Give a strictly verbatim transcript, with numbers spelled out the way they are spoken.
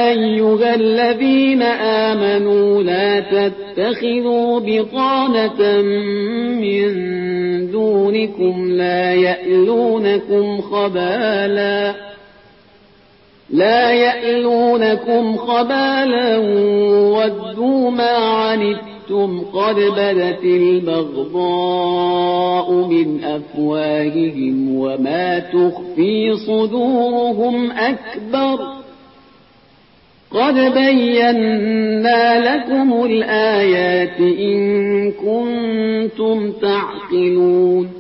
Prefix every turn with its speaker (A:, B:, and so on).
A: أيها الذين آمنوا لا تتخذوا بطانة من دونكم لا يألونكم خبالا لا يألونكم خبالا ودوا ما عنتم قد بدت البغضاء من أفواههم وما تخفي صدورهم أكبر قد بينا لكم الآيات إن كنتم تعقلون